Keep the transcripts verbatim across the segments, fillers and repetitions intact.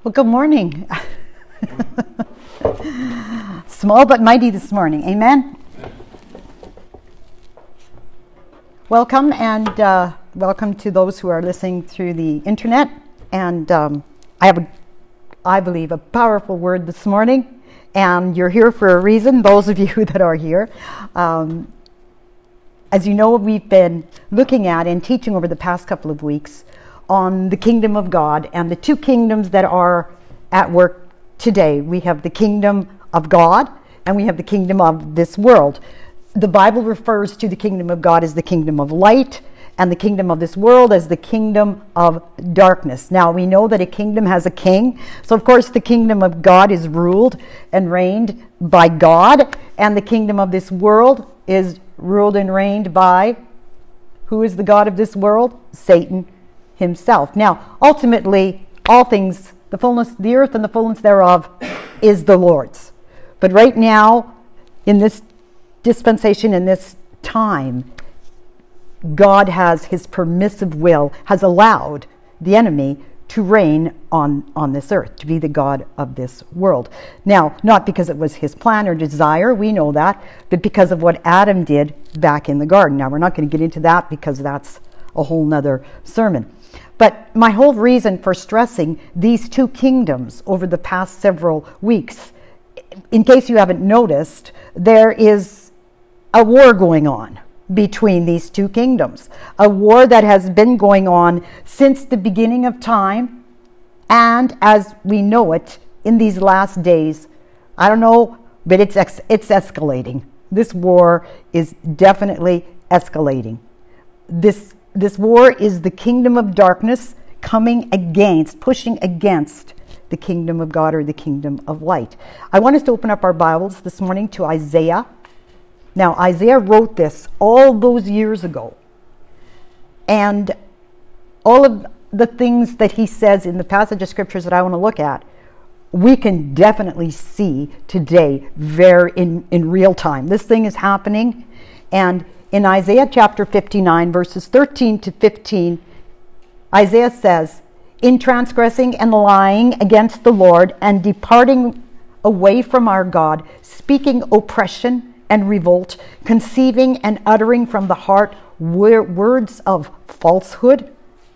Well, good morning. Small but mighty this morning. Amen. Welcome, and uh, welcome to those who are listening through the internet. And um, I have, a, I believe, a powerful word this morning. And you're here for a reason, those of you that are here. Um, as you know, we've been looking at and teaching over the past couple of weeks on the kingdom of God and the two kingdoms that are at work today. We have the kingdom of God and we have the kingdom of this world. The Bible refers to the kingdom of God as the kingdom of light and the kingdom of this world as the kingdom of darkness. Now, we know that a kingdom has a king. So, of course, the kingdom of God is ruled and reigned by God, and the kingdom of this world is ruled and reigned by, who is the God of this world? Satan himself. Now, ultimately, all things, the fullness, the earth and the fullness thereof is the Lord's. But right now, in this dispensation, in this time, God has his permissive will, has allowed the enemy to reign on, on this earth, to be the God of this world. Now, not because it was his plan or desire, we know that, but because of what Adam did back in the garden. Now, we're not going to get into that because that's a whole nother sermon. But my whole reason for stressing these two kingdoms over the past several weeks, in case you haven't noticed, there is a war going on between these two kingdoms. A war that has been going on since the beginning of time, and as we know it in these last days, I don't know, but it's ex- it's escalating. This war is definitely escalating. This This war is the kingdom of darkness coming against, pushing against the kingdom of God or the kingdom of light. I want us to open up our Bibles this morning to Isaiah. Now, Isaiah wrote this all those years ago. And all of the things that he says in the passage of scriptures that I want to look at, we can definitely see today very in, in real time. This thing is happening, and in Isaiah chapter fifty-nine, verses thirteen to fifteen, Isaiah says, "In transgressing and lying against the Lord and departing away from our God, speaking oppression and revolt, conceiving and uttering from the heart words of falsehood,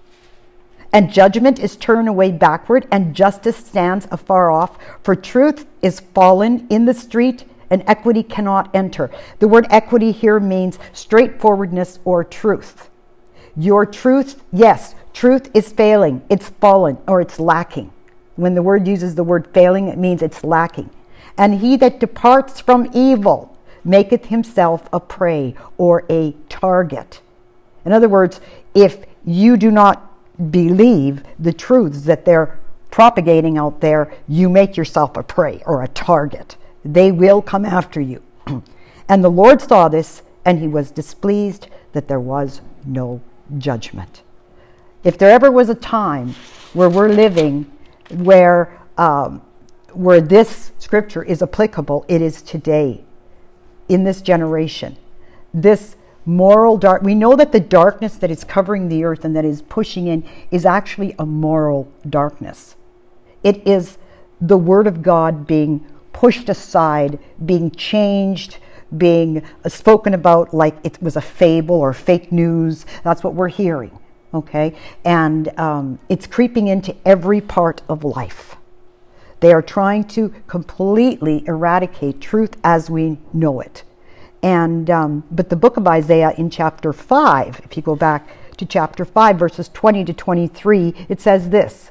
and judgment is turned away backward, and justice stands afar off, for truth is fallen in the street, and equity cannot enter." The word equity here means straightforwardness or truth. Your truth, yes, truth is failing. It's fallen or it's lacking. When the word uses the word failing, it means it's lacking. "And he that departs from evil maketh himself a prey," or a target. In other words, if you do not believe the truths that they're propagating out there, you make yourself a prey or a target. They will come after you. "And the Lord saw this, and he was displeased that there was no judgment." If there ever was a time where we're living where um, where this scripture is applicable, it is today, in this generation. This moral dark, we know that the darkness that is covering the earth and that is pushing in is actually a moral darkness. It is the word of God being pushed aside, being changed, being spoken about like it was a fable or fake news. That's what we're hearing, okay? And um, it's creeping into every part of life. They are trying to completely eradicate truth as we know it. And um, but the book of Isaiah in chapter five, if you go back to chapter five, verses twenty to twenty-three, it says this: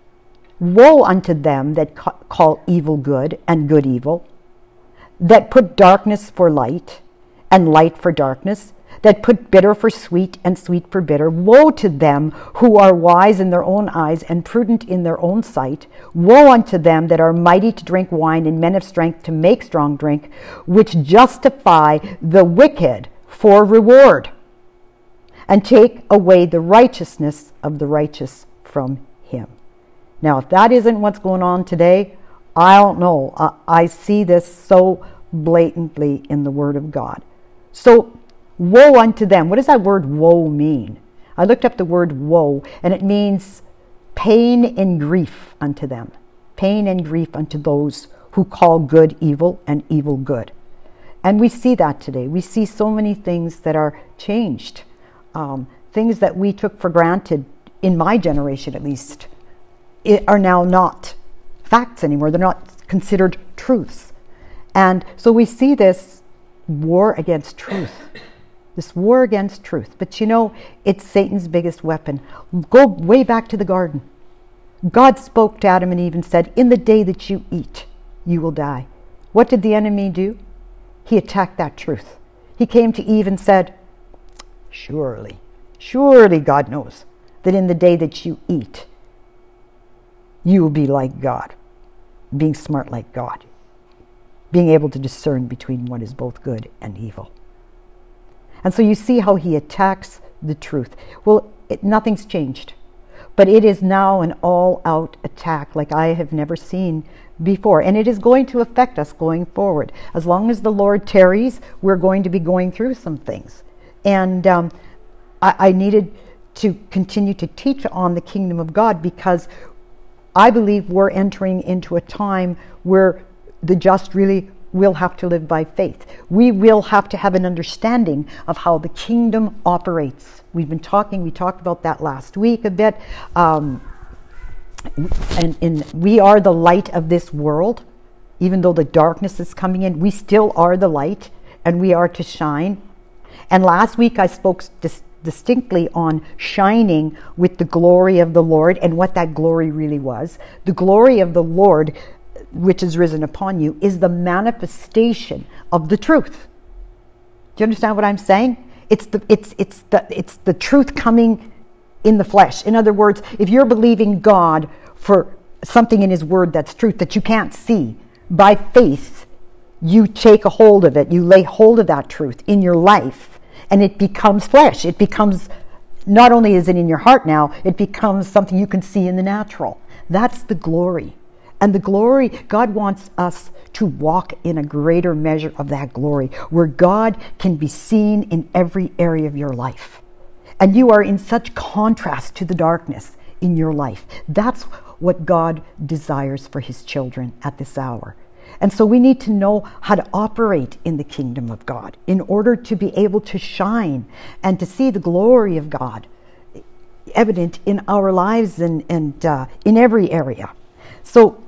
"Woe unto them that ca- call evil good and good evil, that put darkness for light and light for darkness, that put bitter for sweet and sweet for bitter. Woe to them who are wise in their own eyes and prudent in their own sight. Woe unto them that are mighty to drink wine and men of strength to make strong drink, which justify the wicked for reward and take away the righteousness of the righteous from him." Now, if that isn't what's going on today, I don't know. I, I see this so blatantly in the Word of God. So, woe unto them. What does that word woe mean? I looked up the word woe, and it means pain and grief unto them. Pain and grief unto those who call good evil and evil good. And we see that today. We see so many things that are changed. Um, things that we took for granted, in my generation at least, it are now not facts anymore. They're not considered truths. And so we see this war against truth. This war against truth. But you know, it's Satan's biggest weapon. Go way back to the garden. God spoke to Adam and Eve and said, in the day that you eat, you will die. What did the enemy do? He attacked that truth. He came to Eve and said, surely, surely God knows that in the day that you eat, you will be like God, being smart like God, being able to discern between what is both good and evil. And so you see how he attacks the truth. Well, it, nothing's changed, but it is now an all-out attack like I have never seen before. And it is going to affect us going forward. As long as the Lord tarries, we're going to be going through some things. And um, I, I needed to continue to teach on the kingdom of God, because I believe we're entering into a time where the just really will have to live by faith. We will have to have an understanding of how the kingdom operates. We've been talking, we talked about that last week a bit. Um, and, and we are the light of this world. Even though the darkness is coming in, we still are the light, and we are to shine. And last week I spoke dis- distinctly on shining with the glory of the Lord and what that glory really was. The glory of the Lord, which is risen upon you, is the manifestation of the truth. Do you understand what I'm saying? It's the it's it's the it's the truth coming in the flesh. In other words, if you're believing God for something in his word that's truth that you can't see, by faith you take a hold of it, you lay hold of that truth in your life, and it becomes flesh. It becomes, not only is it in your heart now, it becomes something you can see in the natural. That's the glory. And the glory, God wants us to walk in a greater measure of that glory, where God can be seen in every area of your life. And you are in such contrast to the darkness in your life. That's what God desires for his children at this hour. And so we need to know how to operate in the kingdom of God in order to be able to shine and to see the glory of God evident in our lives and, and uh, in every area. So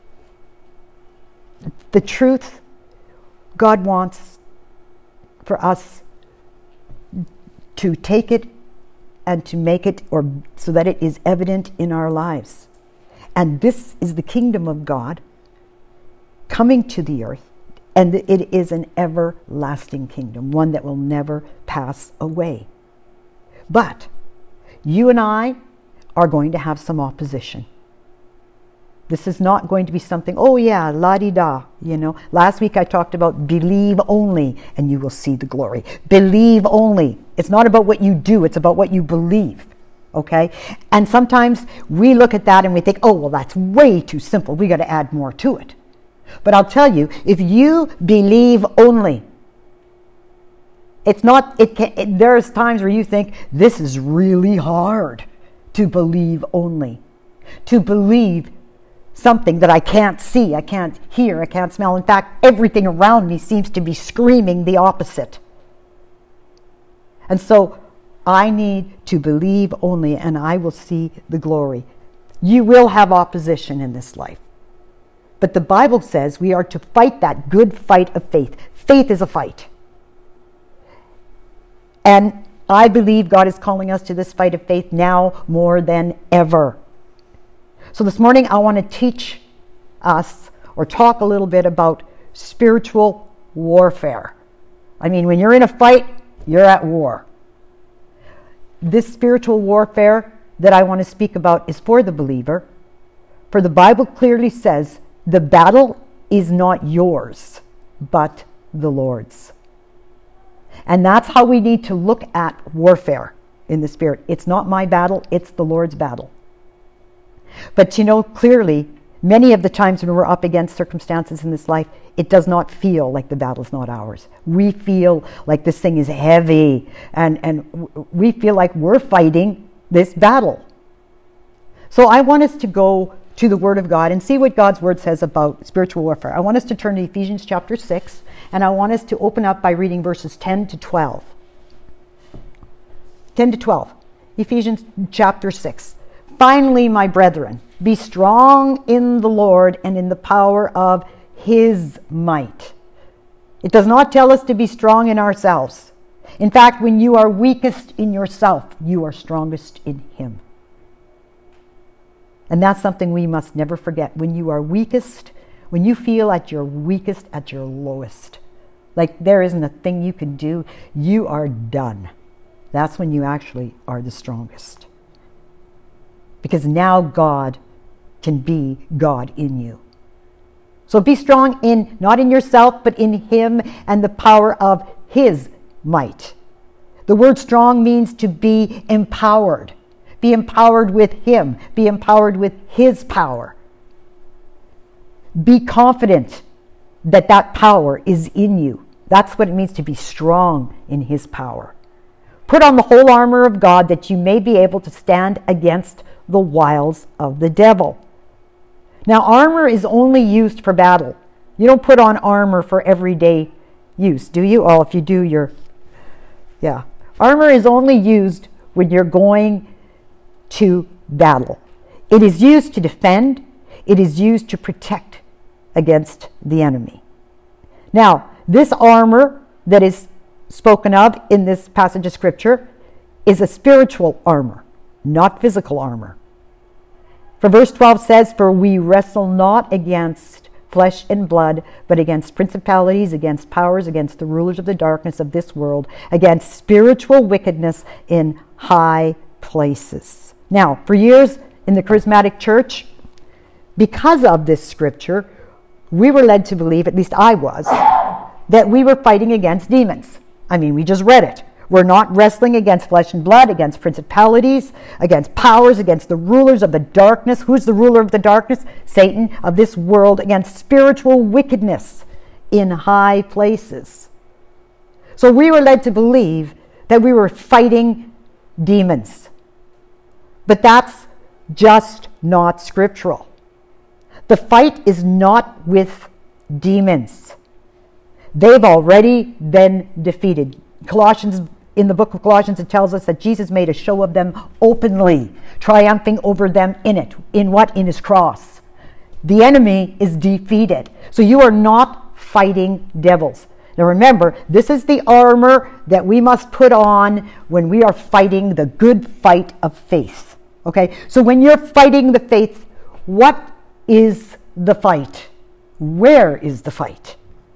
the truth, God wants for us to take it and to make it, or so that it is evident in our lives. And this is the kingdom of God coming to the earth, and it is an everlasting kingdom, one that will never pass away. But you and I are going to have some opposition. This is not going to be something, oh yeah, la-di-da, you know. Last week I talked about believe only and you will see the glory. Believe only. It's not about what you do, it's about what you believe, okay? And sometimes we look at that and we think, oh, well, that's way too simple. We got to add more to it. But I'll tell you, if you believe only, it's not, it can, it, there's times where you think, this is really hard to believe only. To believe something that I can't see, I can't hear, I can't smell. In fact, everything around me seems to be screaming the opposite. And so I need to believe only, and I will see the glory. You will have opposition in this life. But the Bible says we are to fight that good fight of faith. Faith is a fight. And I believe God is calling us to this fight of faith now more than ever. So this morning I want to teach us, or talk a little bit about spiritual warfare. I mean, when you're in a fight, you're at war. This spiritual warfare that I want to speak about is for the believer. For the Bible clearly says, the battle is not yours, but the Lord's. And that's how we need to look at warfare in the spirit. It's not my battle, it's the Lord's battle. But you know, clearly, many of the times when we're up against circumstances in this life, it does not feel like the battle's not ours. We feel like this thing is heavy, and, and we feel like we're fighting this battle. So I want us to go to the Word of God and see what God's Word says about spiritual warfare. I want us to turn to Ephesians chapter six, and I want us to open up by reading verses ten to twelve. ten to twelve. Ephesians chapter six. Finally, my brethren, be strong in the Lord and in the power of His might. It does not tell us to be strong in ourselves. In fact, when you are weakest in yourself, you are strongest in Him. And that's something we must never forget. When you are weakest, when you feel at your weakest, at your lowest, like there isn't a thing you can do, you are done. That's when you actually are the strongest. Because now God can be God in you. So be strong in, not in yourself, but in Him and the power of His might. The word strong means to be empowered. Be empowered with Him. Be empowered with His power. Be confident that that power is in you. That's what it means to be strong in His power. Put on the whole armor of God that you may be able to stand against the wiles of the devil. Now, armor is only used for battle. You don't put on armor for everyday use, do you? Oh, if you do, you're... Yeah. Armor is only used when you're going to battle. It is used to defend. It is used to protect against the enemy. Now, this armor that is spoken of in this passage of Scripture is a spiritual armor, not physical armor. For verse twelve says, for we wrestle not against flesh and blood, but against principalities, against powers, against the rulers of the darkness of this world, against spiritual wickedness in high places. Now, for years in the charismatic church, because of this scripture, we were led to believe, at least I was, that we were fighting against demons. I mean, we just read it. We're not wrestling against flesh and blood, against principalities, against powers, against the rulers of the darkness. Who's the ruler of the darkness? Satan, of this world, against spiritual wickedness in high places. So we were led to believe that we were fighting demons. But that's just not scriptural. The fight is not with demons. They've already been defeated. Colossians, in the book of Colossians, it tells us that Jesus made a show of them openly, triumphing over them in it. In what? In His cross. The enemy is defeated. So you are not fighting devils. Now remember, this is the armor that we must put on when we are fighting the good fight of faith. Okay? So when you're fighting the faith, what is the fight? Where is the fight?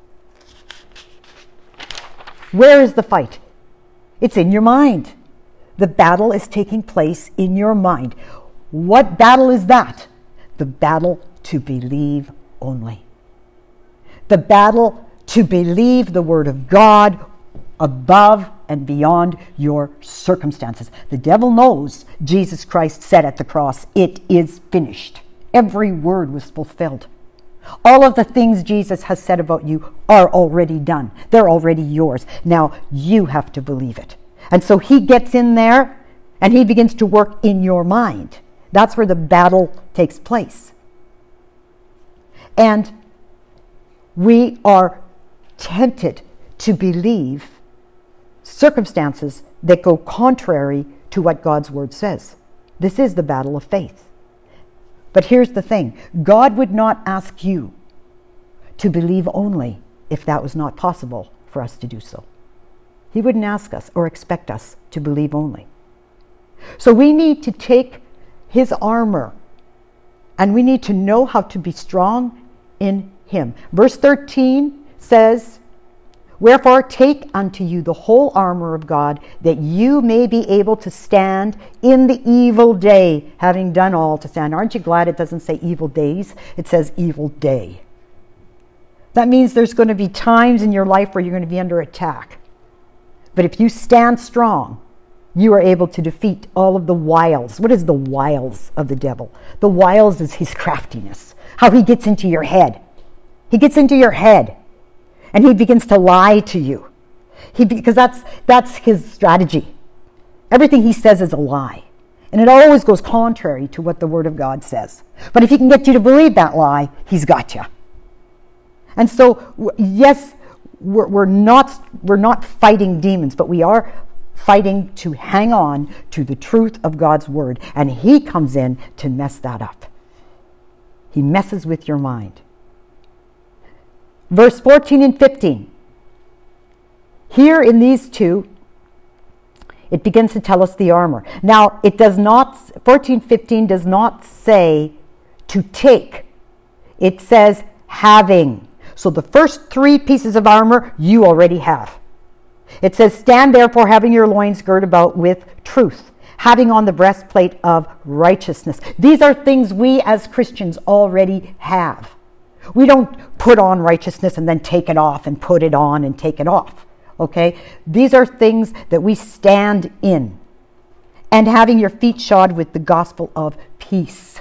Where is the fight? It's in your mind. The battle is taking place in your mind. What battle is that? The battle to believe only. The battle to believe the Word of God above and beyond your circumstances. The devil knows Jesus Christ said at the cross, it is finished. Every word was fulfilled. All of the things Jesus has said about you are already done. They're already yours. Now you have to believe it. And so he gets in there and he begins to work in your mind. That's where the battle takes place. And we are tempted to believe circumstances that go contrary to what God's Word says. This is the battle of faith. But here's the thing. God would not ask you to believe only if that was not possible for us to do so. He wouldn't ask us or expect us to believe only. So we need to take His armor and we need to know how to be strong in Him. Verse thirteen says, wherefore take unto you the whole armor of God, that you may be able to stand in the evil day, having done all to stand. Aren't you glad it doesn't say evil days? It says evil day. That means there's going to be times in your life where you're going to be under attack. But if you stand strong, you are able to defeat all of the wiles. What is the wiles of the devil? The wiles is his craftiness, how he gets into your head. He gets into your head. And he begins to lie to you. He, because that's, that's his strategy. Everything he says is a lie. And it always goes contrary to what the Word of God says. But if he can get you to believe that lie, he's got you. And so, yes, we're, we're not we're not fighting demons, but we are fighting to hang on to the truth of God's Word. And he comes in to mess that up. He messes with your mind. Verse fourteen and fifteen. Here in these two, it begins to tell us the armor. Now, it does not, fourteen fifteen does not say to take. It says having. So the first three pieces of armor you already have. It says, stand therefore having your loins girt about with truth, having on the breastplate of righteousness. These are things we as Christians already have. We don't put on righteousness and then take it off and put it on and take it off. Okay? These are things that we stand in. And having your feet shod with the gospel of peace.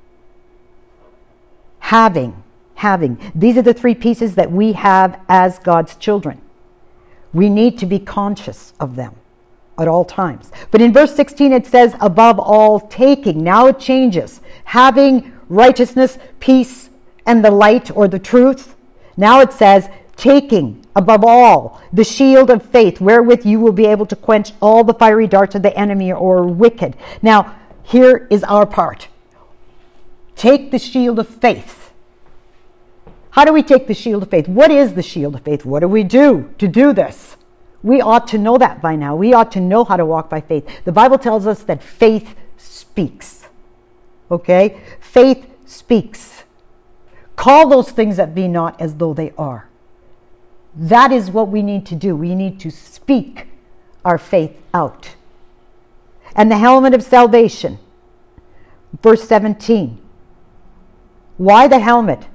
Having, having. These are the three pieces that we have as God's children. We need to be conscious of them at all times. But in verse sixteen it says, above all taking. Now it changes. Having righteousness, peace, and the light or the truth. Now it says, taking above all the shield of faith, wherewith you will be able to quench all the fiery darts of the enemy or wicked. Now, here is our part. Take the shield of faith. How do we take the shield of faith? What is the shield of faith? What do we do to do this? We ought to know that by now. We ought to know how to walk by faith. The Bible tells us that faith speaks. Okay? Faith speaks. Call those things that be not as though they are. That is what we need to do. We need to speak our faith out. And the helmet of salvation. Verse seventeen. Why the helmet?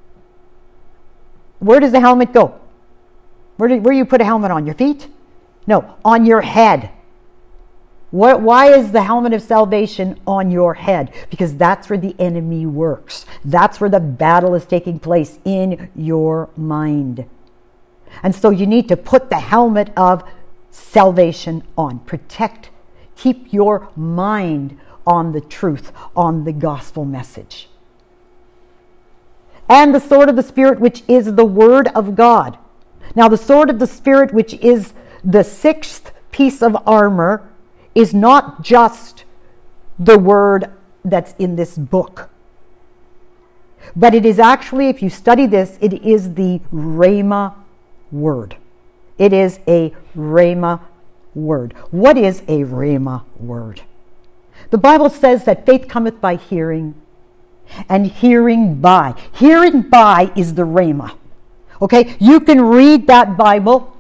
Where does the helmet go? Where do, where do you put a helmet on? Your feet? No, on your head. What, why is the helmet of salvation on your head? Because that's where the enemy works. That's where the battle is taking place, in your mind. And so you need to put the helmet of salvation on. Protect, keep your mind on the truth, on the gospel message. And the sword of the Spirit, which is the word of God. Now, the sword of the Spirit, which is the sixth piece of armor, is not just the word that's in this book. But it is actually, if you study this, it is the Rhema word. It is a Rhema word. What is a Rhema word? The Bible says that faith cometh by hearing, and hearing by. Hearing by is the Rhema. Okay, you can read that Bible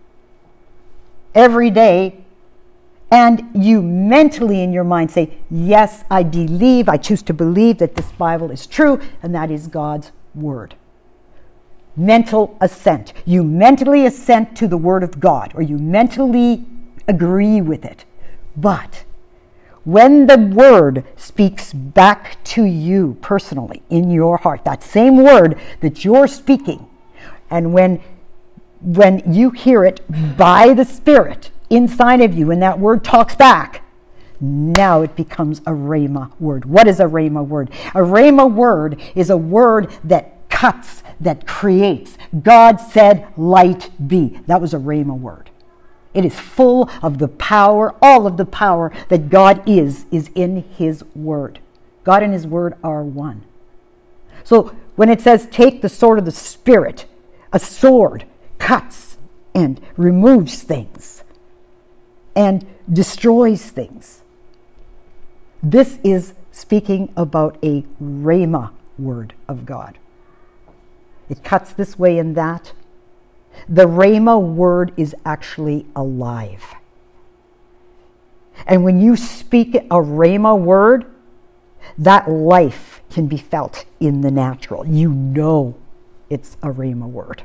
every day, and you mentally in your mind say, yes, I believe, I choose to believe that this Bible is true, and that is God's word. Mental assent. You mentally assent to the word of God, or you mentally agree with it. But when the word speaks back to you personally in your heart, that same word that you're speaking, and when when you hear it by the Spirit inside of you and that word talks back, now it becomes a Rhema word. What is a Rhema word? A Rhema word is a word that cuts, that creates. God said, light be. That was a Rhema word. It is full of the power, all of the power that God is, is in His word. God and His word are one. So when it says take the sword of the Spirit, a sword cuts and removes things and destroys things. This is speaking about a Rhema word of God. It cuts this way and that. The Rhema word is actually alive. And when you speak a Rhema word, that life can be felt in the natural. You know it's a Rhema word.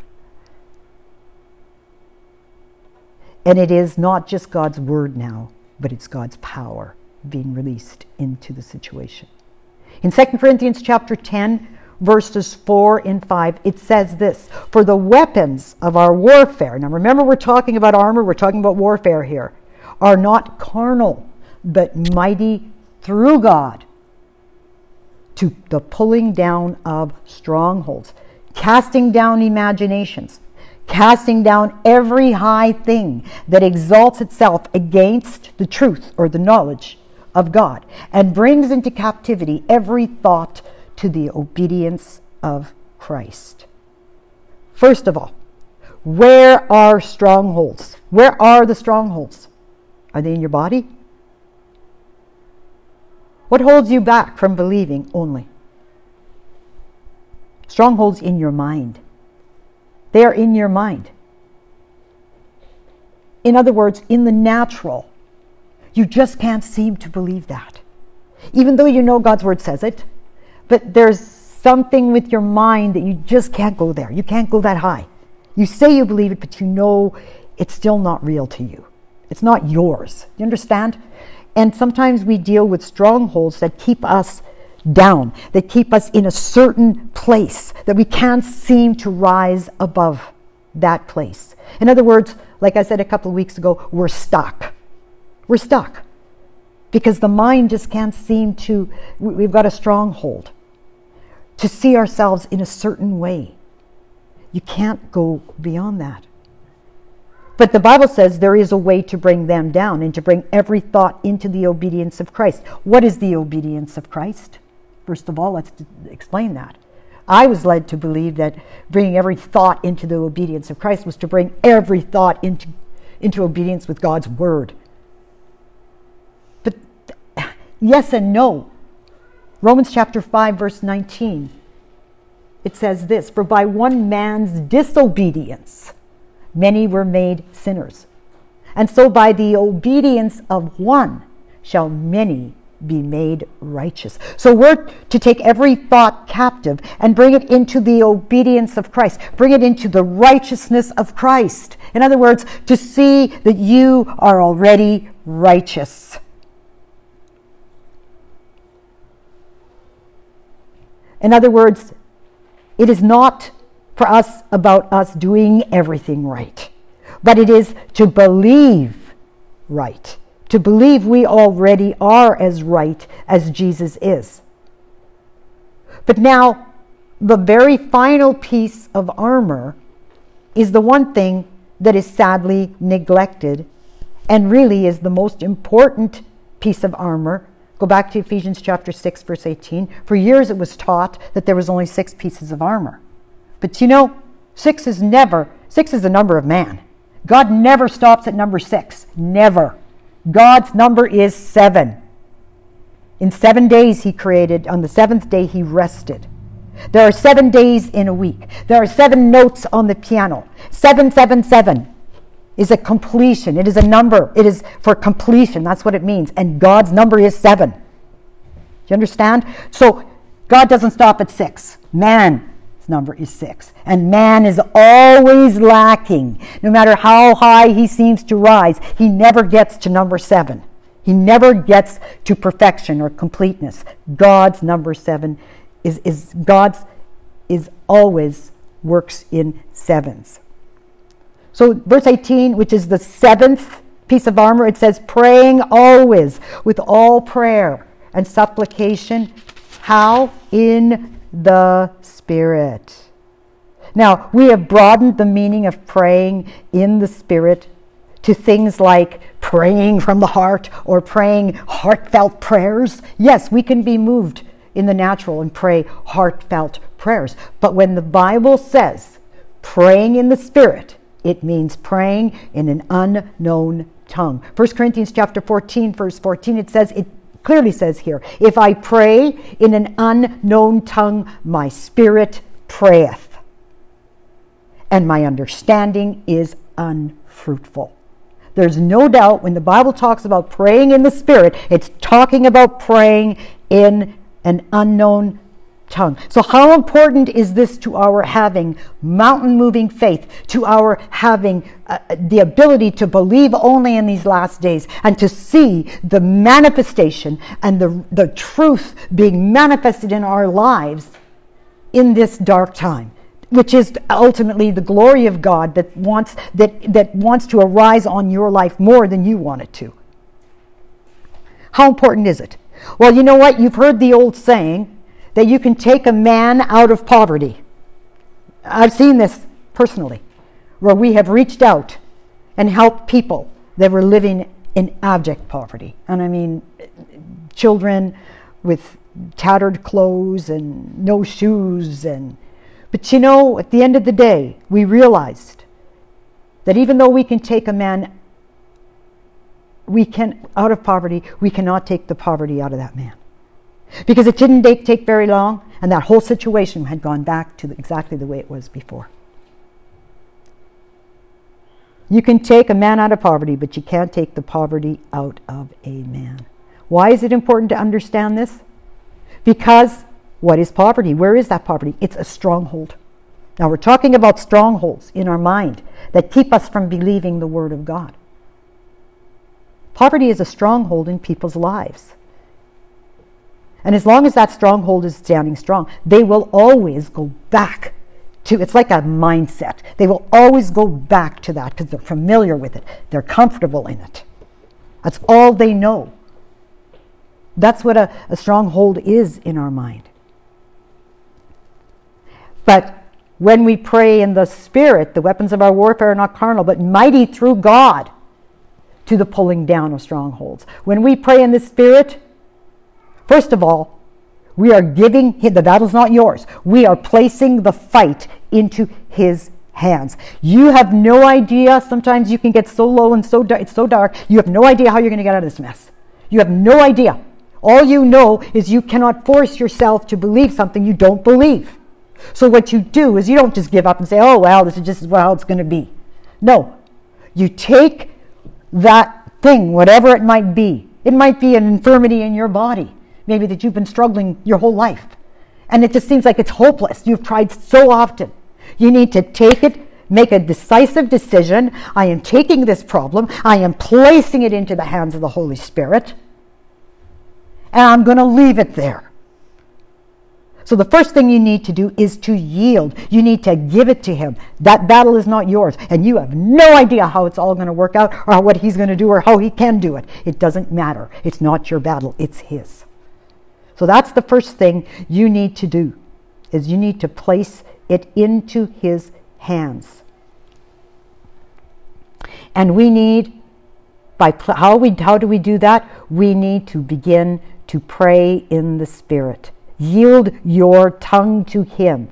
And it is not just God's word now, but it's God's power being released into the situation. In Second Corinthians chapter ten, verses four and five, it says this, for the weapons of our warfare, now remember we're talking about armor, we're talking about warfare here, are not carnal, but mighty through God to the pulling down of strongholds, casting down imaginations, casting down every high thing that exalts itself against the truth or the knowledge of God, and brings into captivity every thought to the obedience of Christ. First of all, where are strongholds? Where are the strongholds? Are they in your body? What holds you back from believing only? Strongholds in your mind. They are in your mind. In other words, in the natural, you just can't seem to believe that. Even though you know God's word says it, but there's something with your mind that you just can't go there. You can't go that high. You say you believe it, but you know it's still not real to you. It's not yours. You understand? And sometimes we deal with strongholds that keep us down, that keep us in a certain place, that we can't seem to rise above that place. In other words, like I said a couple of weeks ago, we're stuck. We're stuck because the mind just can't seem to, we've got a stronghold to see ourselves in a certain way. You can't go beyond that. But the Bible says there is a way to bring them down and to bring every thought into the obedience of Christ. What is the obedience of Christ? First of all, let's explain that. I was led to believe that bringing every thought into the obedience of Christ was to bring every thought into, into obedience with God's word. But yes and no. Romans chapter five, verse nineteen. It says this, "For by one man's disobedience, many were made sinners. And so by the obedience of one shall many be made righteous." So we're to take every thought captive and bring it into the obedience of Christ. Bring it into the righteousness of Christ. In other words, to see that you are already righteous. In other words, it is not for us about us doing everything right, but it is to believe right, to believe we already are as right as Jesus is. But now, the very final piece of armor is the one thing that is sadly neglected and really is the most important piece of armor. Go back to Ephesians chapter six, verse eighteen. For years it was taught that there was only six pieces of armor. But you know, six is never, six is the number of man. God never stops at number six. Never. God's number is seven. In seven days he created. On the seventh day he rested. There are seven days in a week. There are seven notes on the piano. Seven, seven, seven is a completion. It is a number. It is for completion. That's what it means. And God's number is seven. Do you understand? So God doesn't stop at six. Man's number is six. And man is always lacking. No matter how high he seems to rise, he never gets to number seven. He never gets to perfection or completeness. God's number seven is, is God's is always works in sevens. So verse eighteen, which is the seventh piece of armor, it says, praying always with all prayer and supplication. How? In the Spirit. Now, we have broadened the meaning of praying in the Spirit to things like praying from the heart or praying heartfelt prayers. Yes, we can be moved in the natural and pray heartfelt prayers. But when the Bible says praying in the Spirit, it means praying in an unknown tongue. First Corinthians chapter fourteen, verse fourteen, it says, it clearly says here, if I pray in an unknown tongue, my spirit prayeth, and my understanding is unfruitful. There's no doubt when the Bible talks about praying in the Spirit, it's talking about praying in an unknown tongue. So how important is this to our having mountain-moving faith, to our having uh, the ability to believe only in these last days and to see the manifestation and the, the truth being manifested in our lives in this dark time, which is ultimately the glory of God that wants that, that wants to arise on your life more than you want it to. How important is it? Well, you know what? You've heard the old saying that you can take a man out of poverty. I've seen this personally, where we have reached out and helped people that were living in abject poverty. And I mean, children with tattered clothes and no shoes. And but you know, at the end of the day, we realized that even though we can take a man we can out of poverty, we cannot take the poverty out of that man. Because it didn't take, take very long, and that whole situation had gone back to the, exactly the way it was before. You can take a man out of poverty, but you can't take the poverty out of a man. Why is it important to understand this? Because what is poverty? Where is that poverty? It's a stronghold. Now we're talking about strongholds in our mind that keep us from believing the Word of God. Poverty is a stronghold in people's lives. And as long as that stronghold is standing strong, they will always go back to, it's like a mindset. They will always go back to that because they're familiar with it. They're comfortable in it. That's all they know. That's what a, a stronghold is in our mind. But when we pray in the Spirit, the weapons of our warfare are not carnal, but mighty through God to the pulling down of strongholds. When we pray in the Spirit, first of all, we are giving him, the battle's not yours. We are placing the fight into his hands. You have no idea. Sometimes you can get so low and so dark, it's so dark, you have no idea how you're going to get out of this mess. You have no idea. All you know is you cannot force yourself to believe something you don't believe. So what you do is you don't just give up and say, oh, well, this is just how it's going to be. No. You take that thing, whatever it might be. It might be an infirmity in your body, maybe that you've been struggling your whole life. And it just seems like it's hopeless. You've tried so often. You need to take it, make a decisive decision. I am taking this problem. I am placing it into the hands of the Holy Spirit. And I'm going to leave it there. So the first thing you need to do is to yield. You need to give it to him. That battle is not yours. And you have no idea how it's all going to work out or what he's going to do or how he can do it. It doesn't matter. It's not your battle. It's his. So that's the first thing you need to do, is you need to place it into his hands. And we need, by how we how do we do that? We need to begin to pray in the Spirit. Yield your tongue to him.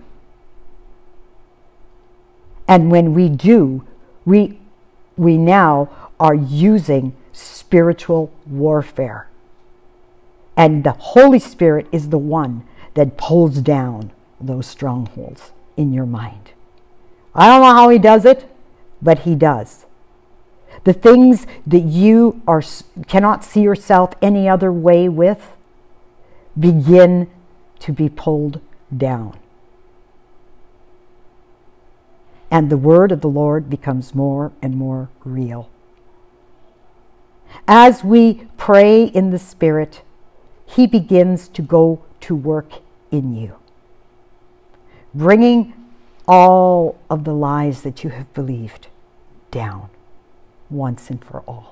And when we do, we we now are using spiritual warfare. And the Holy Spirit is the one that pulls down those strongholds in your mind. I don't know how he does it, but he does. The things that you are cannot see yourself any other way with begin to be pulled down. And the word of the Lord becomes more and more real. As we pray in the Spirit, he begins to go to work in you, bringing all of the lies that you have believed down once and for all.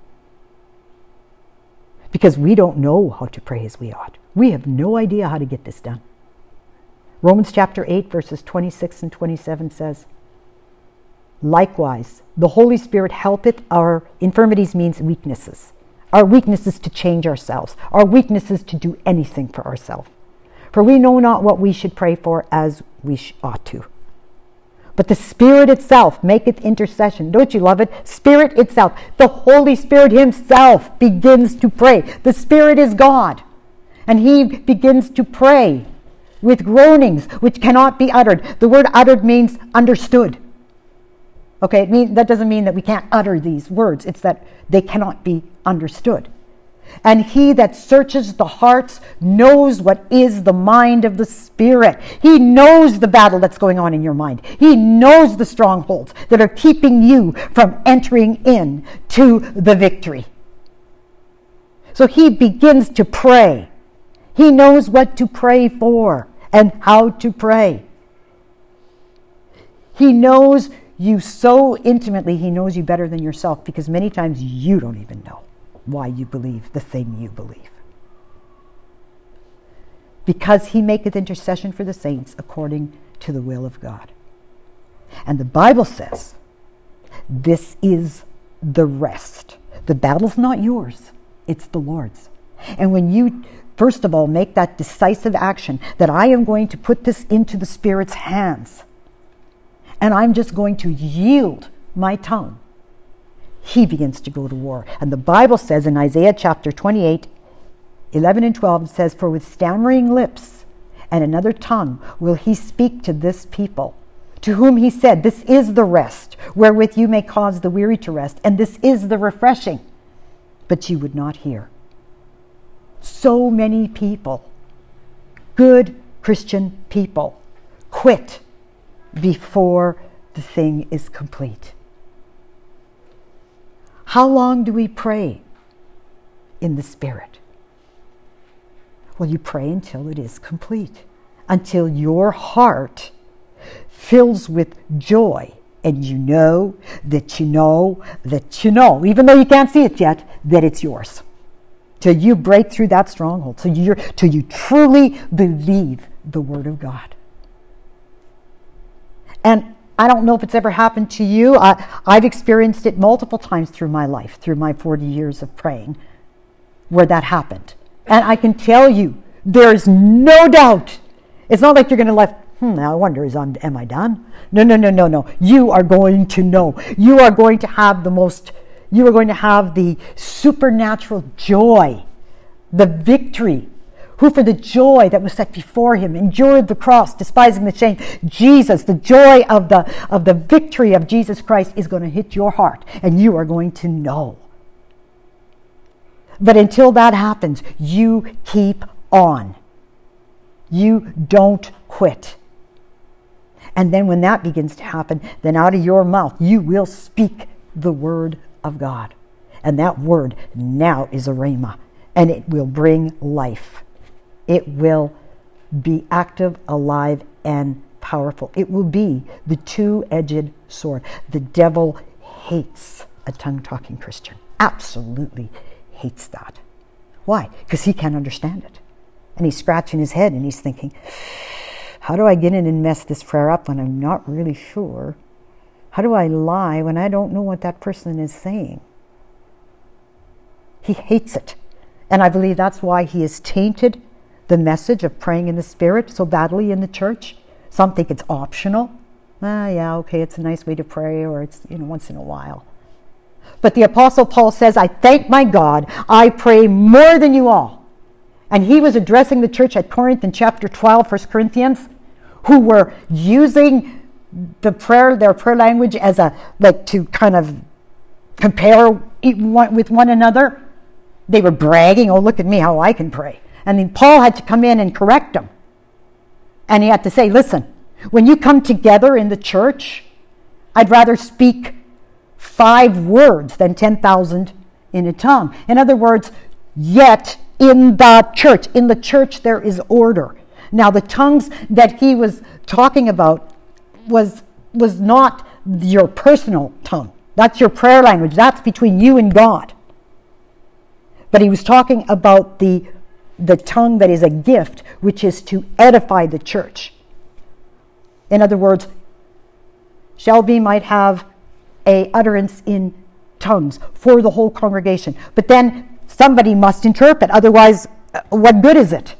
Because we don't know how to pray as we ought. We have no idea how to get this done. Romans chapter eight, verses twenty-six and twenty-seven says, likewise, the Holy Spirit helpeth our infirmities, means weaknesses. Our weaknesses to change ourselves. Our weaknesses to do anything for ourselves. For we know not what we should pray for as we ought to. But the Spirit itself maketh intercession. Don't you love it? Spirit itself. The Holy Spirit himself begins to pray. The Spirit is God. And he begins to pray with groanings which cannot be uttered. The word uttered means understood. Okay, it mean, that doesn't mean that we can't utter these words. It's that they cannot be understood. And he that searches the hearts knows what is the mind of the Spirit. He knows the battle that's going on in your mind. He knows the strongholds that are keeping you from entering in to the victory. So he begins to pray. He knows what to pray for and how to pray. He knows you so intimately, he knows you better than yourself, because many times you don't even know why you believe the thing you believe. because he maketh intercession for the saints according to the will of God. And the Bible says, this is the rest. The battle's not yours, it's the Lord's. And when you, first of all, make that decisive action that I am going to put this into the Spirit's hands, and I'm just going to yield my tongue, he begins to go to war. And the Bible says in Isaiah chapter twenty-eight, eleven and twelve, it says, for with stammering lips and another tongue will he speak to this people, to whom he said, this is the rest, wherewith you may cause the weary to rest, and this is the refreshing. But you would not hear. So many people, good Christian people, quit before the thing is complete. How long do we pray in the Spirit? Well, you pray until it is complete, until your heart fills with joy, and you know that you know that you know, even though you can't see it yet, that it's yours. Till you break through that stronghold, till you till you truly believe the Word of God. And I don't know if it's ever happened to you. I, I've experienced it multiple times through my life, through my forty years of praying, where that happened. And I can tell you, there's no doubt. It's not like you're going to let, hmm, I wonder, is I'm, am I done? No, no, no, no, no. You are going to know. You are going to have the most, you are going to have the supernatural joy, the victory. Who for the joy that was set before him endured the cross, despising the shame. Jesus, the joy of the, of the victory of Jesus Christ is going to hit your heart, and you are going to know. But until that happens, you keep on. You don't quit. And then when that begins to happen, then out of your mouth, you will speak the word of God. And that word now is a rhema, and it will bring life. It will be active, alive, and powerful. It will be the two-edged sword. The devil hates a tongue-talking Christian. Absolutely hates that. Why? Because he can't understand it. And he's scratching his head and he's thinking, how do I get in and mess this prayer up when I'm not really sure? How do I lie when I don't know what that person is saying? He hates it. And I believe that's why he has tainted the message of praying in the Spirit so badly in the church. Some think it's optional. Ah, yeah, okay, it's a nice way to pray, or it's, you know, once in a while. But the Apostle Paul says, I thank my God, I pray more than you all. And he was addressing the church at Corinth in chapter twelve, First Corinthians, who were using the prayer, their prayer language as a, like to kind of compare with one another. They were bragging, oh, look at me, how I can pray. And then Paul had to come in and correct them. And he had to say, listen, when you come together in the church, I'd rather speak five words than ten thousand in a tongue. In other words, yet in the church, in the church there is order. Now the tongues that he was talking about was, was not your personal tongue. That's your prayer language. That's between you and God. But he was talking about the the tongue that is a gift, which is to edify the church. In other words, Shelby might have a utterance in tongues for the whole congregation, but then somebody must interpret, otherwise what good is it?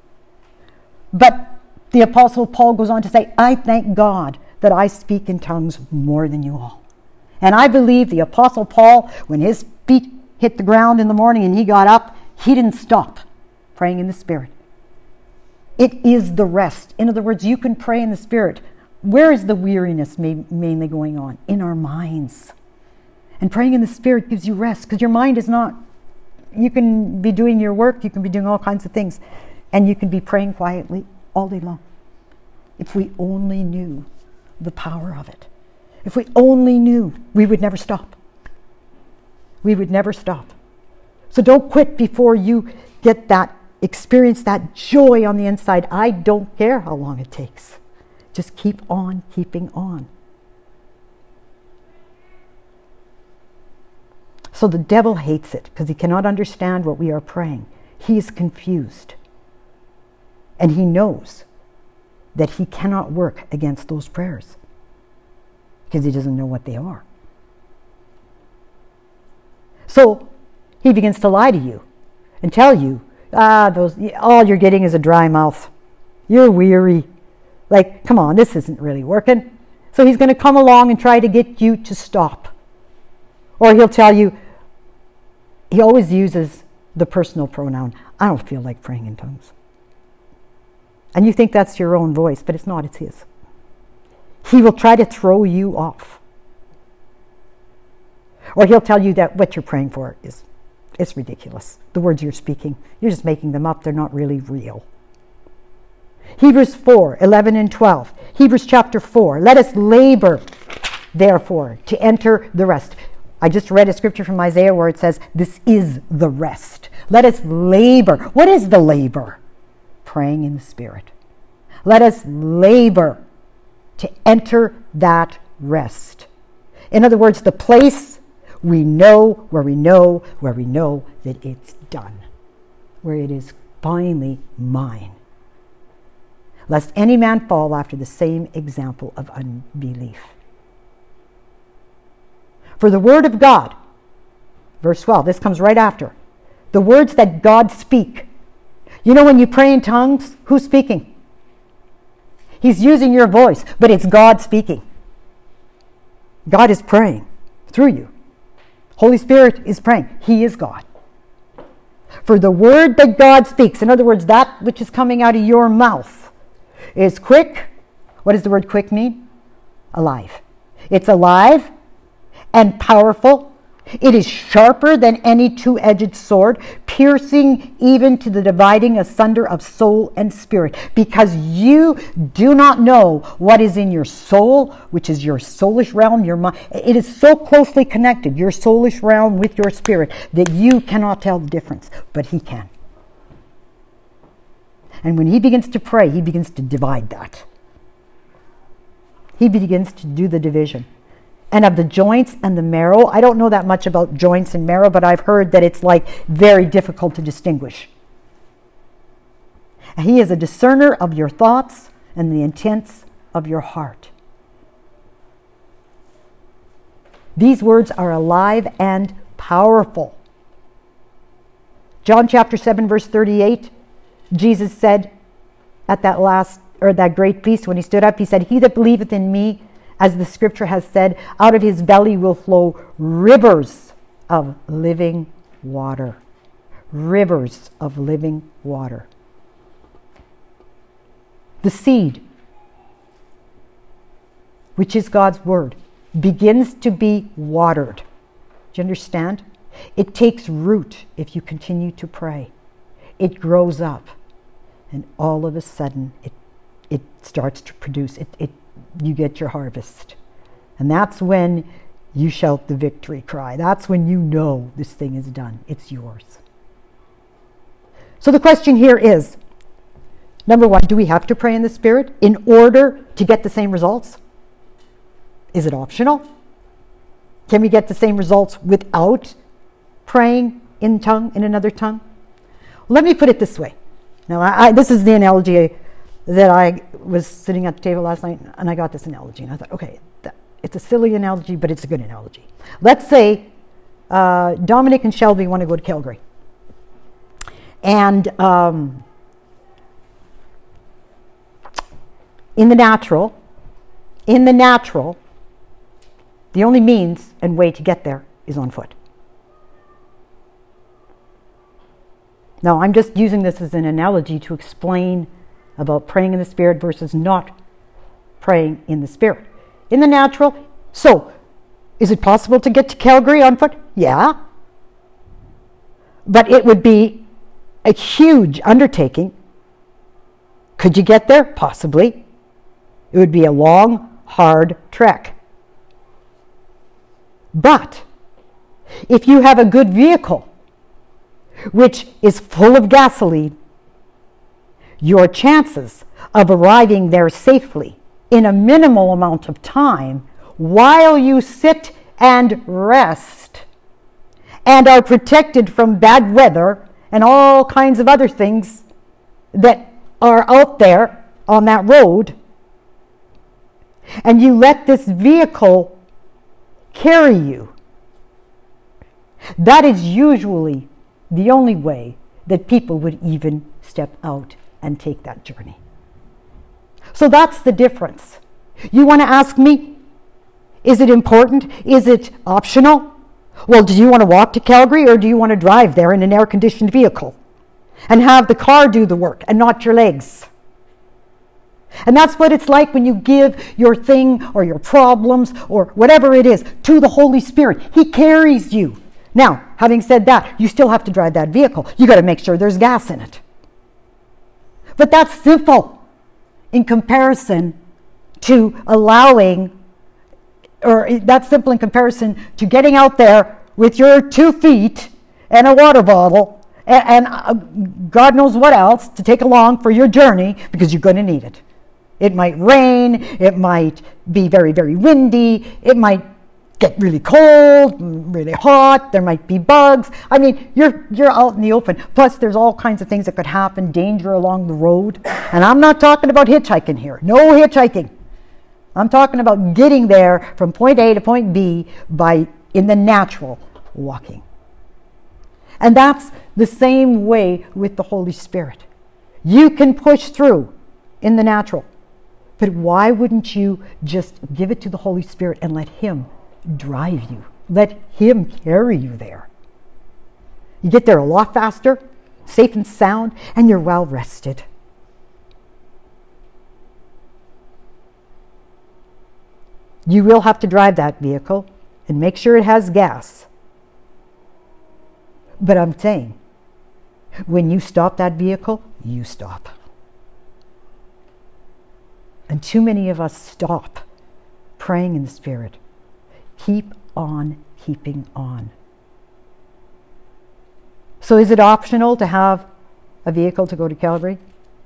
But the Apostle Paul goes on to say, I thank God that I speak in tongues more than you all. And I believe the Apostle Paul, when his feet hit the ground in the morning and he got up, he didn't stop praying in the Spirit. It is the rest. In other words, you can pray in the Spirit. Where is the weariness ma- mainly going on? In our minds. And praying in the Spirit gives you rest, because your mind is not, you can be doing your work, you can be doing all kinds of things, and you can be praying quietly all day long. If we only knew the power of it. If we only knew, we would never stop. We would never stop. So don't quit before you get that, experience that joy on the inside. I don't care how long it takes. Just keep on keeping on. So the devil hates it because he cannot understand what we are praying. He is confused. And he knows that he cannot work against those prayers because he doesn't know what they are. So he begins to lie to you and tell you, ah, those all you're getting is a dry mouth. You're weary. Like, come on, this isn't really working. So he's going to come along and try to get you to stop. Or he'll tell you, he always uses the personal pronoun. I don't feel like praying in tongues. And you think that's your own voice, but it's not, it's his. He will try to throw you off. Or he'll tell you that what you're praying for is it's ridiculous. The words you're speaking, you're just making them up. They're not really real. Hebrews four, eleven and twelve. Hebrews chapter four. Let us labor, therefore, to enter the rest. I just read a scripture from Isaiah where it says, this is the rest. Let us labor. What is the labor? Praying in the Spirit. Let us labor to enter that rest. In other words, the place we know, where we know, where we know that it's done. Where it is finally mine. Lest any man fall after the same example of unbelief. For the word of God, verse twelve, this comes right after. The words that God speak. You know when you pray in tongues, who's speaking? He's using your voice, but it's God speaking. God is praying through you. Holy Spirit is praying. He is God. For the word that God speaks, in other words, that which is coming out of your mouth, is quick. What does the word quick mean? Alive. It's alive and powerful. It is sharper than any two-edged sword, piercing even to the dividing asunder of soul and spirit. Because you do not know what is in your soul, which is your soulish realm, your mind. It is so closely connected, your soulish realm with your spirit, that you cannot tell the difference, but he can. And when he begins to pray, he begins to divide that. He begins to do the division. And of the joints and the marrow, I don't know that much about joints and marrow, but I've heard that it's like very difficult to distinguish. And he is a discerner of your thoughts and the intents of your heart. These words are alive and powerful. John chapter seven, verse thirty-eight, Jesus said at that last, or that great feast when he stood up, he said, he that believeth in me, as the scripture has said, out of his belly will flow rivers of living water. Rivers of living water. The seed, which is God's word, begins to be watered. Do you understand? It takes root if you continue to pray. It grows up, and all of a sudden it it starts to produce. It it you get your harvest. And that's when you shout the victory cry. That's when you know this thing is done. It's yours. So the question here is, number one, do we have to pray in the Spirit in order to get the same results? Is it optional? Can we get the same results without praying in tongue, in another tongue? Let me put it this way. Now, I, I, this is the analogy I, that I was sitting at the table last night, and I got this analogy, and I thought, okay, that, it's a silly analogy, but it's a good analogy. Let's say uh, Dominic and Shelby want to go to Calgary. And um, in the natural, in the natural, the only means and way to get there is on foot. Now, I'm just using this as an analogy to explain about praying in the Spirit versus not praying in the Spirit. In the natural, so, is it possible to get to Calgary on foot? Yeah. But it would be a huge undertaking. Could you get there? Possibly. It would be a long, hard trek. But if you have a good vehicle, which is full of gasoline, your chances of arriving there safely in a minimal amount of time while you sit and rest and are protected from bad weather and all kinds of other things that are out there on that road and you let this vehicle carry you, that is usually the only way that people would even step out and take that journey. So that's the difference. You want to ask me, is it important? Is it optional? Well, do you want to walk to Calgary or do you want to drive there in an air-conditioned vehicle and have the car do the work and not your legs? And that's what it's like when you give your thing or your problems or whatever it is to the Holy Spirit. He carries you. Now, having said that, you still have to drive that vehicle. You got to make sure there's gas in it. But that's simple in comparison to allowing, or that's simple in comparison to getting out there with your two feet and a water bottle and, and uh, God knows what else to take along for your journey, because you're going to need it. It might rain, it might be very, very windy, it might get really cold, really hot, there might be bugs. I mean, you're you're out in the open. Plus, there's all kinds of things that could happen, danger along the road. And I'm not talking about hitchhiking here. No hitchhiking. I'm talking about getting there from point A to point B by, in the natural, walking. And that's the same way with the Holy Spirit. You can push through in the natural. But why wouldn't you just give it to the Holy Spirit and let Him drive you? Let Him carry you there. You get there a lot faster, safe and sound, and you're well rested. You will have to drive that vehicle and make sure it has gas. But I'm saying, when you stop that vehicle, you stop. And too many of us stop praying in the Spirit. Keep on keeping on. So is it optional to have a vehicle to go to Calgary?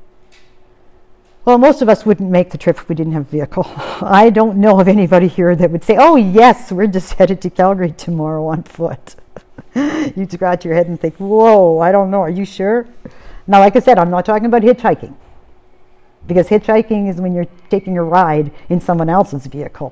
Well, most of us wouldn't make the trip if we didn't have a vehicle. I don't know of anybody here that would say, oh yes, we're just headed to Calgary tomorrow on foot. You'd scratch your head and think, whoa, I don't know, are you sure? Now, like I said, I'm not talking about hitchhiking. Because hitchhiking is when you're taking a ride in someone else's vehicle.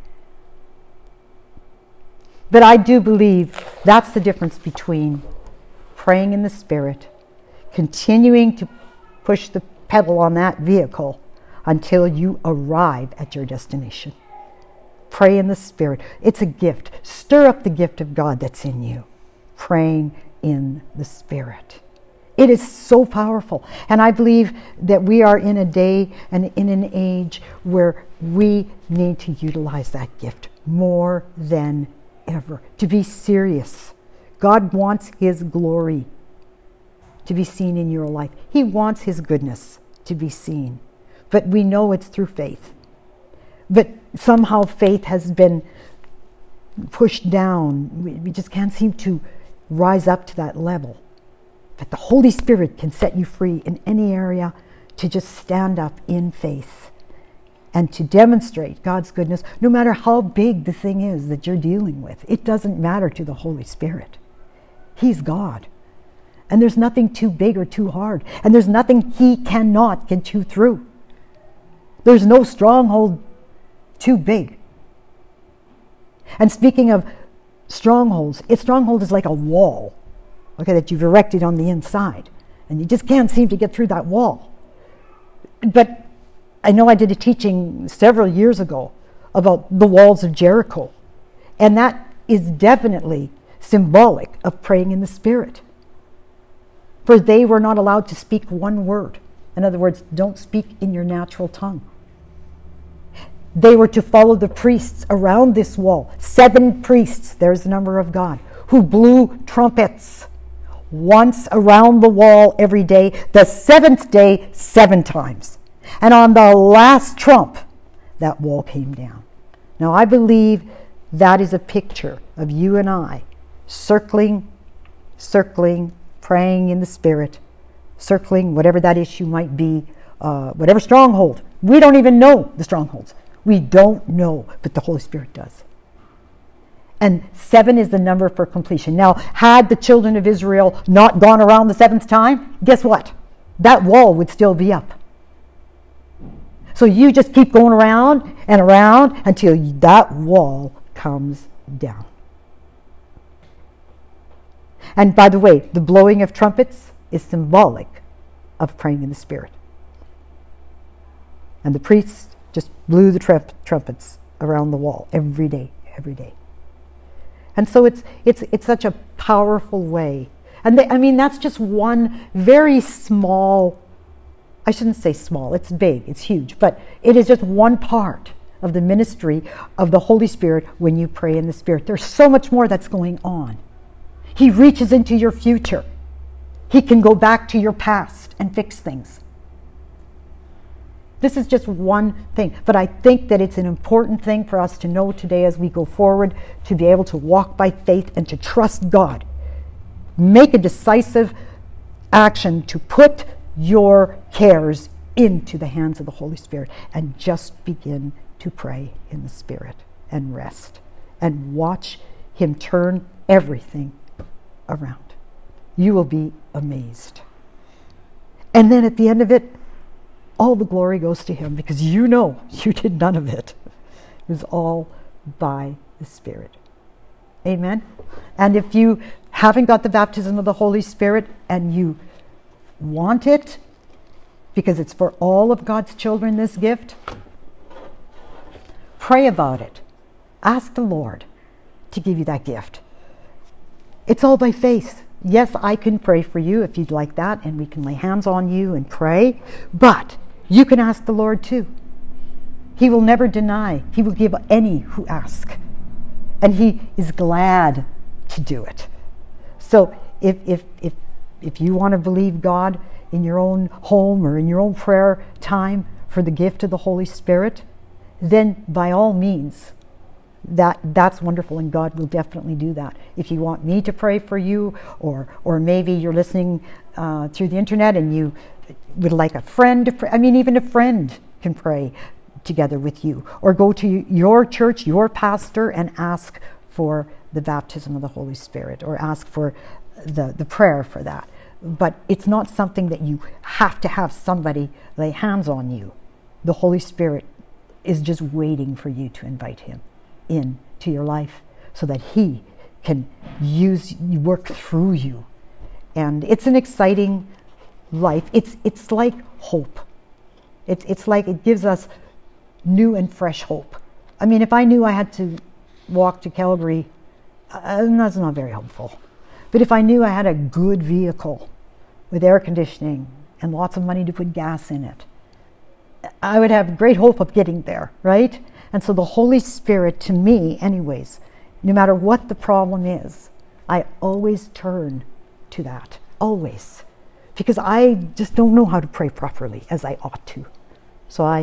But I do believe that's the difference between praying in the Spirit, continuing to push the pedal on that vehicle until you arrive at your destination. Pray in the Spirit. It's a gift. Stir up the gift of God that's in you. Praying in the Spirit. It is so powerful. And I believe that we are in a day and in an age where we need to utilize that gift more than ever. To be serious. God wants His glory to be seen in your life. He wants His goodness to be seen. But we know it's through faith. But somehow faith has been pushed down. We, we just can't seem to rise up to that level. But the Holy Spirit can set you free in any area to just stand up in faith and to demonstrate God's goodness, no matter how big the thing is that you're dealing with. It doesn't matter to the Holy Spirit. He's God. And there's nothing too big or too hard. And there's nothing He cannot get you through. There's no stronghold too big. And speaking of strongholds, a stronghold is like a wall. Okay, that you've erected on the inside. And you just can't seem to get through that wall. But I know I did a teaching several years ago about the walls of Jericho. And that is definitely symbolic of praying in the Spirit. For they were not allowed to speak one word. In other words, don't speak in your natural tongue. They were to follow the priests around this wall. Seven priests, there's the number of God, who blew trumpets once around the wall every day, the seventh day, seven times. And on the last trump, that wall came down. Now, I believe that is a picture of you and I circling, circling, praying in the Spirit, circling whatever that issue might be, uh, whatever stronghold. We don't even know the strongholds. We don't know, but the Holy Spirit does. And seven is the number for completion. Now, had the children of Israel not gone around the seventh time, guess what? that wall would still be up. So you just keep going around and around until that wall comes down. And by the way, the blowing of trumpets is symbolic of praying in the Spirit. And the priests just blew the tr- trumpets around the wall every day, every day. And so it's it's it's such a powerful way. And they, I mean, that's just one very small, I shouldn't say small, it's big, it's huge, but it is just one part of the ministry of the Holy Spirit when you pray in the Spirit. There's so much more that's going on. He reaches into your future. He can go back to your past and fix things. This is just one thing, but I think that it's an important thing for us to know today as we go forward, to be able to walk by faith and to trust God. Make a decisive action to put your cares into the hands of the Holy Spirit and just begin to pray in the Spirit and rest and watch Him turn everything around. You will be amazed. And then at the end of it, all the glory goes to Him, because you know you did none of it. It was all by the Spirit. Amen? And if you haven't got the baptism of the Holy Spirit and you want it, because it's for all of God's children, this gift, pray about it. Ask the Lord to give you that gift. It's all by faith. Yes, I can pray for you if you'd like that, and we can lay hands on you and pray, but you can ask the Lord too. He will never deny. He will give any who ask. And He is glad to do it. So if if if if you want to believe God in your own home or in your own prayer time for the gift of the Holy Spirit, then by all means, that that's wonderful, and God will definitely do that. If you want me to pray for you, or or maybe you're listening uh, through the internet and you would like a friend to pray, I mean, even a friend can pray together with you, or go to your church, your pastor, and ask for the baptism of the Holy Spirit, or ask for the, the prayer for that. But it's not something that you have to have somebody lay hands on you. The Holy Spirit is just waiting for you to invite Him into your life so that He can use, work through you. And it's an exciting life. It's it's like hope. It's it's like it gives us new and fresh hope. I mean, if I knew I had to walk to Calgary, uh, that's not very hopeful. But if I knew I had a good vehicle with air conditioning and lots of money to put gas in it, I would have great hope of getting there, right? And so the Holy Spirit, to me anyways, no matter what the problem is, I always turn to that, always. Because I just don't know how to pray properly as I ought to. So I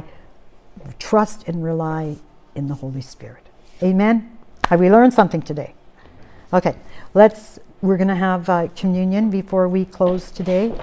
trust and rely in the Holy Spirit. Amen? Have we learned something today? Okay, let's, we're going to have uh, communion before we close today.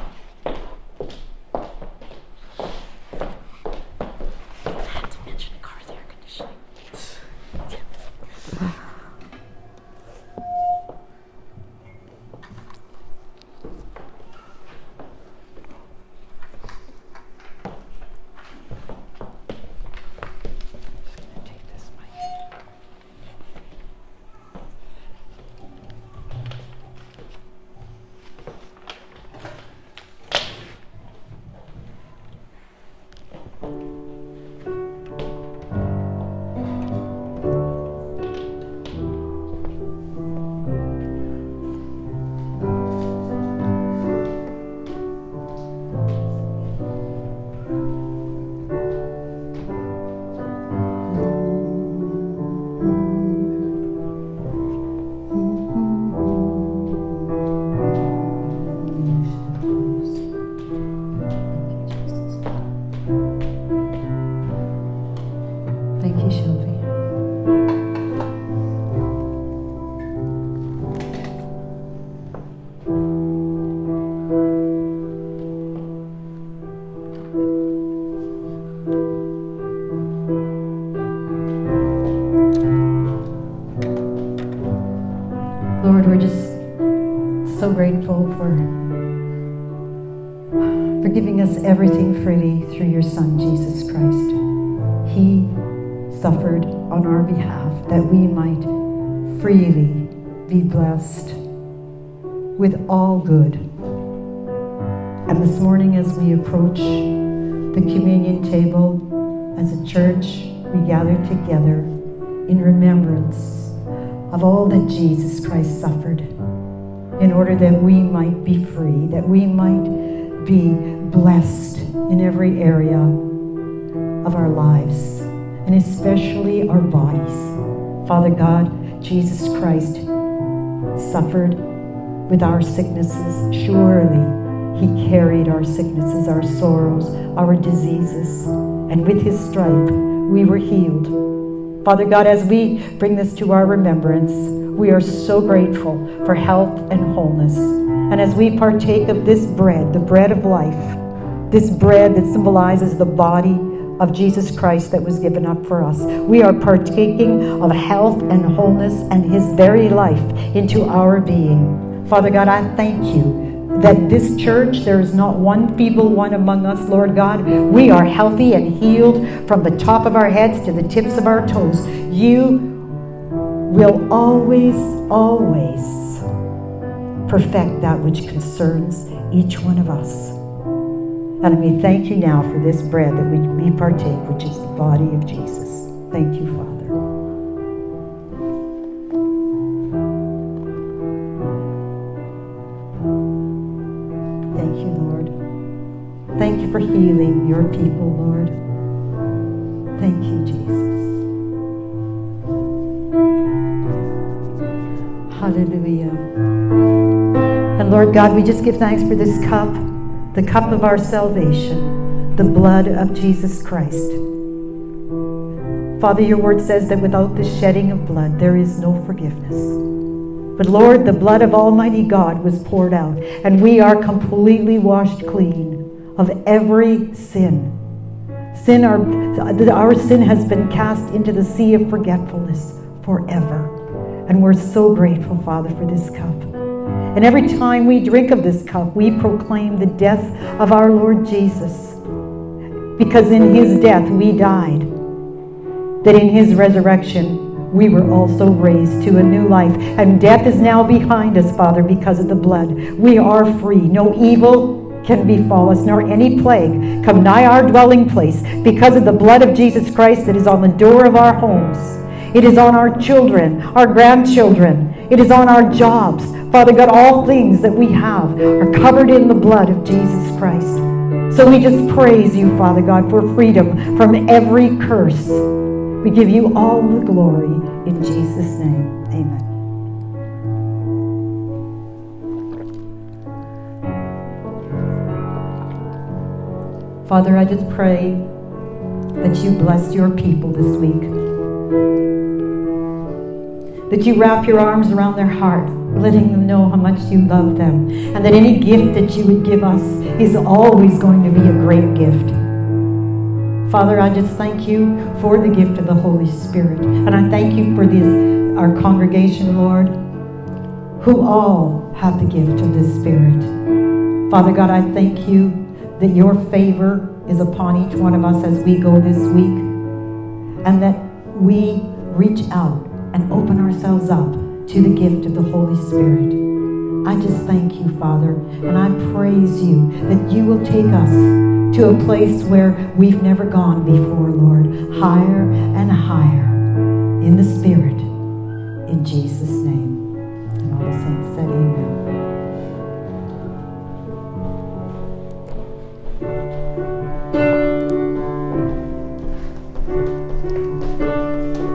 Lord, we're just so grateful for for giving us everything freely through your Son, Jesus Christ. He suffered on our behalf that we might freely be blessed with all good. And this morning, as we approach the communion table as a church, we gather together in remembrance of all that Jesus Christ suffered in order that we might be free, that we might be blessed in every area of our lives, and especially our bodies. Father God, Jesus Christ suffered with our sicknesses. Surely he carried our sicknesses, our sorrows, our diseases, and with his stripe we were healed. Father God, as we bring this to our remembrance, we are so grateful for health and wholeness. And as we partake of this bread, the bread of life, this bread that symbolizes the body of Jesus Christ that was given up for us, we are partaking of health and wholeness and his very life into our being. Father God, I thank you that this church, there is not one feeble one among us, Lord God. We are healthy and healed from the top of our heads to the tips of our toes. You will always, always perfect that which concerns each one of us. And we thank you now for this bread that we, we partake, which is the body of Jesus. Thank you, Father. Thank you, Lord. Thank you for healing your people, Lord. Thank you, Jesus. Hallelujah. And Lord God, we just give thanks for this cup, the cup of our salvation, the blood of Jesus Christ. Father, your word says that without the shedding of blood, there is no forgiveness. But Lord, the blood of Almighty God was poured out, and we are completely washed clean of every sin. Sin, our, our sin has been cast into the sea of forgetfulness forever. And we're so grateful, Father, for this cup. And every time we drink of this cup, we proclaim the death of our Lord Jesus. Because in his death we died, that in his resurrection we were also raised to a new life. And death is now behind us, Father, because of the blood. We are free. No evil can befall us, nor any plague come nigh our dwelling place, because of the blood of Jesus Christ that is on the door of our homes. It is on our children, our grandchildren. It is on our jobs. Father God, all things that we have are covered in the blood of Jesus Christ. So we just praise you, Father God, for freedom from every curse. We give you all the glory in Jesus' name. Amen. Father, I just pray that you bless your people this week. That you wrap your arms around their heart, letting them know how much you love them. And that any gift that you would give us is always going to be a great gift. Father, I just thank you for the gift of the Holy Spirit. And I thank you for this, our congregation, Lord, who all have the gift of the Spirit. Father God, I thank you that your favor is upon each one of us as we go this week, and that we reach out and open ourselves up to the gift of the Holy Spirit. I just thank you, Father, and I praise you that you will take us to a place where we've never gone before, Lord, higher and higher in the Spirit, in Jesus' name. And all the saints said amen.